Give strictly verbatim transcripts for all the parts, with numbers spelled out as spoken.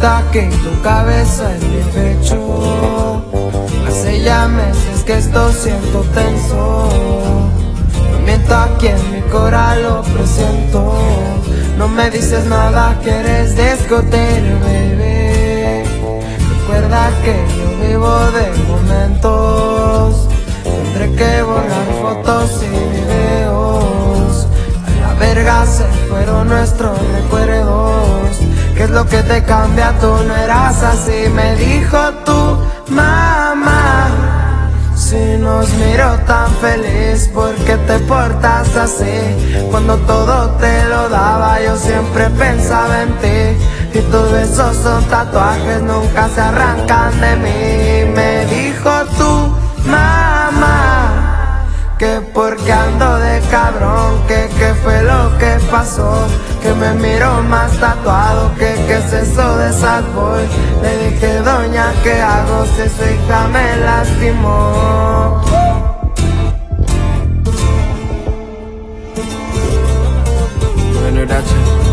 mienta que tu cabeza en mi pecho. Hace ya meses que esto siento tenso. No miento aquí en mi corazón, lo presiento. No me dices nada, quieres discutir, baby. Recuerda que yo vivo de momentos. Tendré que borrar fotos y videos. A la verga se fueron nuestros recuerdos. ¿Qué es lo que te cambia? Tú no eras así, me dijo tu mamá. Si nos miro tan feliz, ¿por qué te portas así? Cuando todo te lo daba, yo siempre pensaba en ti. Y tus besos son tatuajes, nunca se arrancan de mí. Me dijo tu mamá que porque ando de cabrón, que qué fue lo que pasó, que me miro más tatuado, que qué es eso de sad boy. Le dije, doña, ¿qué hago si su hija me lastimó? Bueno, gracias.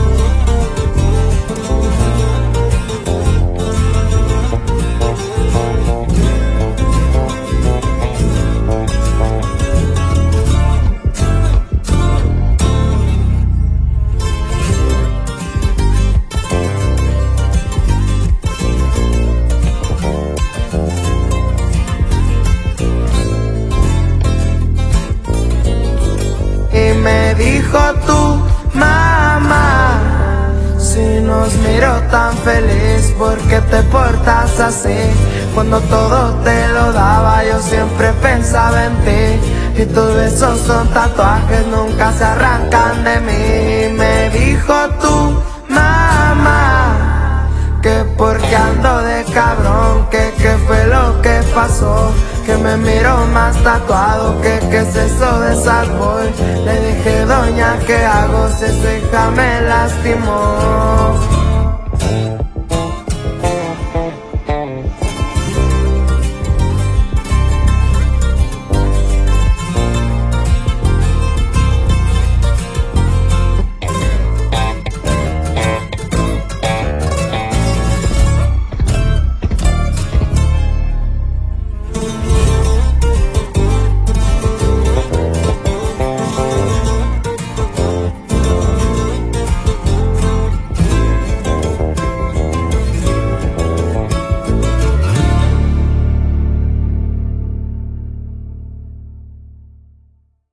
Me dijo tu mamá, si nos miro tan feliz, ¿por qué te portas así? Cuando todo te lo daba, yo siempre pensaba en ti. Y tus besos son tatuajes, nunca se arrancan de mí. Me dijo tu mamá que porque ando de cabrón, que qué fue lo que pasó, que me miro más tatuado, que qué es eso de sad boy. Le dije, doña, ¿qué hago si su hija me lastimó?